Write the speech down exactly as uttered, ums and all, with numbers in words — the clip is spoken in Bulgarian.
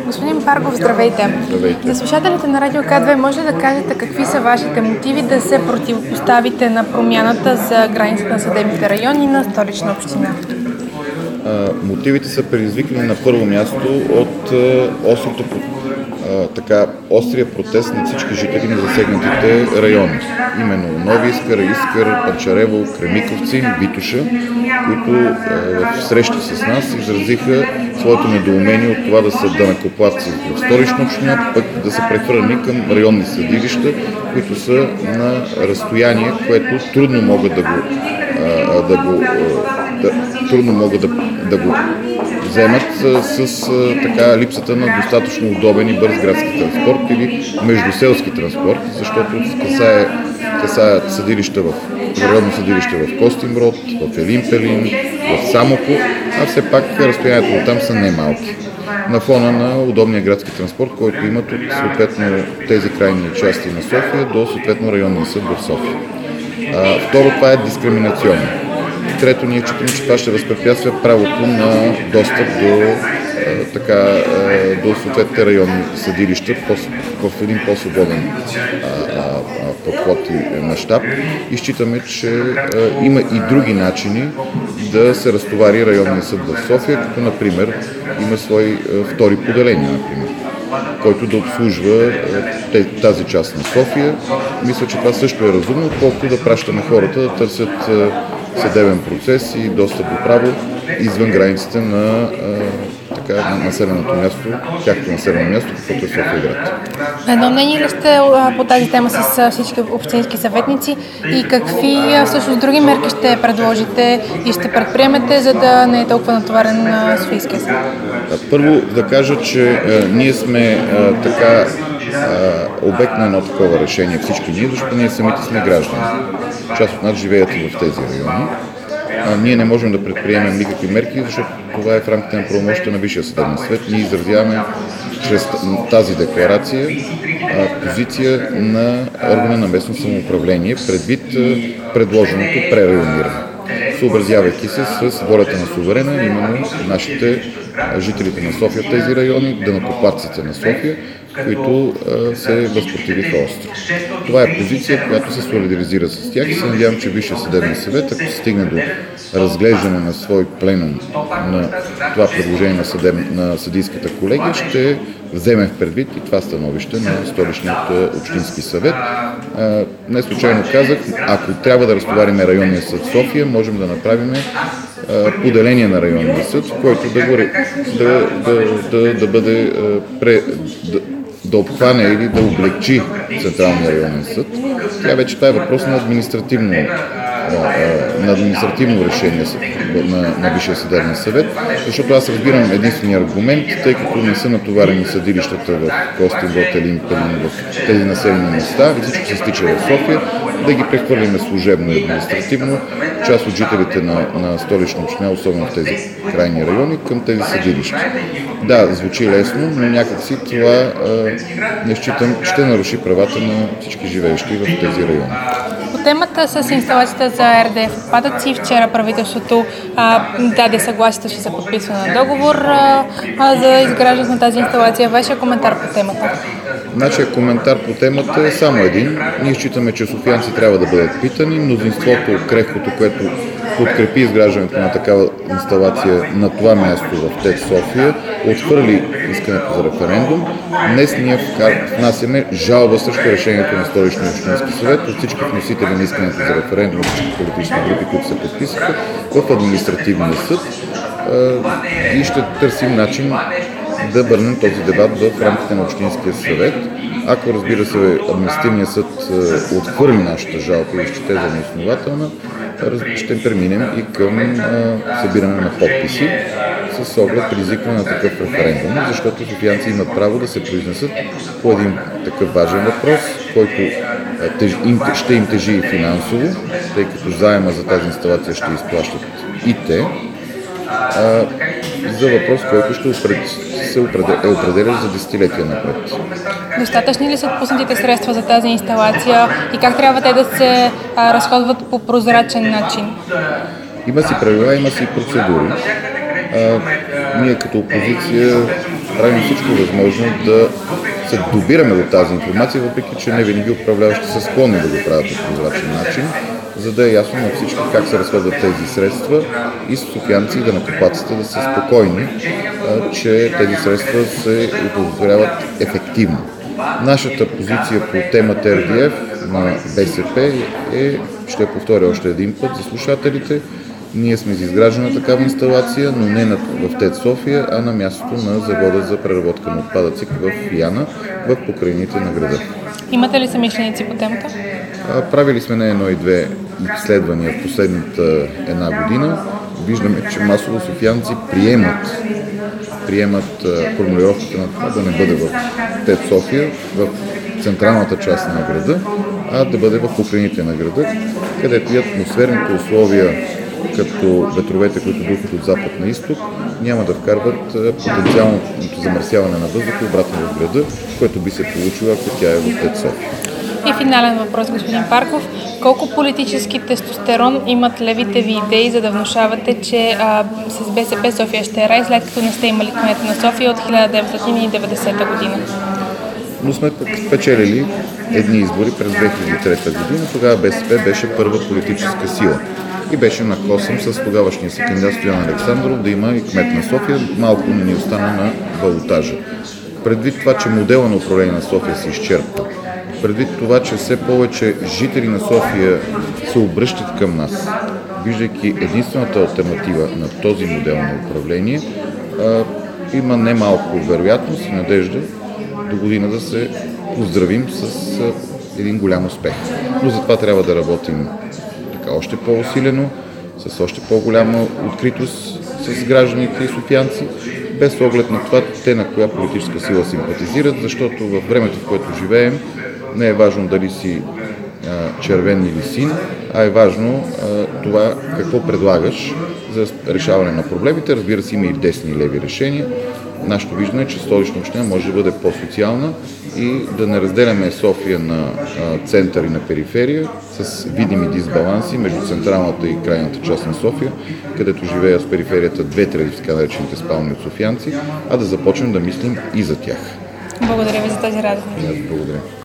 Господин Паргов, здравейте! Здравейте! За слушателите на Радио К две може ли да кажете какви са вашите мотиви да се противопоставите на промяната за границата на съдебните райони на Столична община? А, мотивите са предизвикани на първо място от а, острото, а, така, острия протест на всички жители на засегнатите райони. Именно Нови Искър, Искър, Панчарево, Кремиковци, Витоша, които а, в срещи с нас изразиха своето недоумение от това да са данъкоплатци в Столична община, пък да са прехвърлени към районни съдилища, които са на разстояние, което трудно могат да го, а, да го да, трудно могат да, да го вземат с, с така липсата на достатъчно удобен и бърз градски транспорт или междуселски транспорт, защото касае, касаят съдилища в районно съдилище в Костинброд, в Елин Пелин, в Самоков, а все пак разстоянието от там са немалки. На фона на удобния градски транспорт, който имат от съответно тези крайни части на София до съответно районния съд в София. А, второ, това е дискриминационно. Трето, ние считаме, че това ще възпрепятства правото на достъп до, а, така, а, до съответните районни съдилища в един по-свободен а, а, подход и мащаб. И считаме, че а, има и други начини да се разтовари районния съд в София, като например има свои а, втори поделения, например, който да обслужва а, тази част на София. Мисля, че това също е разумно, отколкото да пращаме хората да търсят а, съдебен процес и достъп до право извън границите на, а, така, на населеното място, тяхното населено място, каквото е София град. На едно мнение ли сте по тази тема с всички общински съветници и какви всъщност други мерки ще предложите и ще предприемете, за да не е толкова натоварен Софийския съд? Първо да кажа, че а, ние сме а, така а, обект на едно такова решение всички ние, защото ние самите сме граждани. Част от нас живеят и в тези райони. А, ние не можем да предприемем никакви мерки, защото това е в рамките на правомощията на Висшия съдебен съвет. Ние изразяваме чрез тази декларация а, позиция на органа на местно самоуправление предвид а, предложеното прерайониране, съобразявайки се с волята на суверена, именно нашите жителите на София в тези райони, данъкоплатците на София, които а, се възпротивиха остро. Това е позиция, която се солидаризира с тях и се надявам, че Висшия съдебен съвет, ако се стигне до разглеждане на свой пленум на това предложение на, съдеб... на съдийската колегия, ще вземем в предвид и това становище на Столичният общински съвет. А, не случайно казах, ако трябва да разтовариме районния съд София, можем да направим поделение на районния съд, който да, го, да, да, да, да бъде пре, да, да обхване или да облегчи Централния районен съд. Тя вече това е въпрос на административно, на административно решение на, на Висшия съдебен съвет, защото аз разбирам единствения аргумент, тъй като не са натоварени съдилищата в Костинброд, Елин Пелин, в тези населени места и всичко се стича в София, да ги прехвърлиме служебно и административно част от жителите на, на Столична община, особено в тези крайни райони, към тези съдилища. Да, звучи лесно, но някакси това а, не считам, ще наруши правата на всички живеещи в тези райони. По темата с инсталацията за Р Д Ф отпадъци, вчера правителството а, даде съгласието си за подписване на договор а, а, за изграждане на тази инсталация. Вашия коментар по темата? Нашия коментар по темата е само един. Ние считаме, че софиянци трябва да бъдат питани. Мнозинството, крехкото, което подкрепи изграждането на такава инсталация на това място в ТЕЦ София, отхвърли искането за референдум. Днес ние внасяме жалба срещу решението на Столичния общински съвет от всички вносители на искането за референдум, от всички политически групи, които се подписаха в административния съд и ще търсим начин да върнем този дебат в рамките на Общинския съвет. Ако, разбира се, административният съд отхвърли нашата жалба и счете за неоснователна, ще преминем и към събиране на подписи с оглед предизвикване на такъв референдум, защото софиянци имат право да се произнесат по един такъв важен въпрос, който ще им тежи и финансово, тъй като заема за тази инсталация ще изплащат и те, а, за въпрос, който ще се е определящ за десетилетия напред. Достатъчни ли са отпуснатите средства за тази инсталация и как трябва те да се а, разходват по прозрачен начин? Има си правила, има си процедури. А, ние като опозиция правим всичко възможно да се добираме до тази информация, въпреки че не винаги управляващи са склонни да го правят по прозрачен начин, за да е ясно на всички как се разходват тези средства и софиянци и данъкоплатците да са спокойни, че тези средства се оползотворяват ефективно. Нашата позиция по темата Р Д Ф на БСП е, ще я повторя още един път за слушателите, ние сме за изграждане на такава инсталация, но не в ТЕЦ София, а на мястото на завода за преработка на отпадъци в Яна, в покрайнините на града. Имате ли самишленици по темата? Правили сме не едно и две изследвания в последната една година. Виждаме, че масово софиянци приемат, приемат формулировката на това да не бъде в ТЕЦ София, в централната част на града, а да бъде в покрайните на града, където и атмосферните условия, като ветровете, които духат от запад на изток, няма да вкарват потенциалното замърсяване на въздуха обратно в града, което би се получило, ако тя е в ТЕЦ София. И финален въпрос, господин Парков. Колко политически тестостерон имат левите ви идеи, за да внушавате, че а, с БСП София ще е рай, след като не сте имали кмет на София от хиляда деветстотин и деветдесета година? Но сме спечелили едни избори през две хиляди и трета година. Тогава БСП беше първа политическа сила и беше на косъм с тогавашния си кандидат Стоян Александров да има и кмет на София. Малко не ни остана на балотажа. Предвид това, че модела на управление на София се изчерпва, предвид това, че все повече жители на София се обръщат към нас, виждайки единствената алтернатива на този модел на управление, има немалко вероятност и надежда до година да се поздравим с един голям успех. Но за това трябва да работим така още по-усилено, с още по-голяма откритост с гражданите и софиянци, без оглед на това те на коя политическа сила симпатизират, защото във времето, в което живеем, не е важно дали си а, червен или син, а е важно а, това какво предлагаш за решаване на проблемите. Разбира се, има и десни и леви решения. Нашето виждане е, че Столична община може да бъде по-социална и да не разделяме София на а, център и на периферия с видими дисбаланси между централната и крайната част на София, където живеят с периферията две трети така наречените спални от софиянци, а да започнем да мислим и за тях. Благодаря ви за този разговор. Благодаря.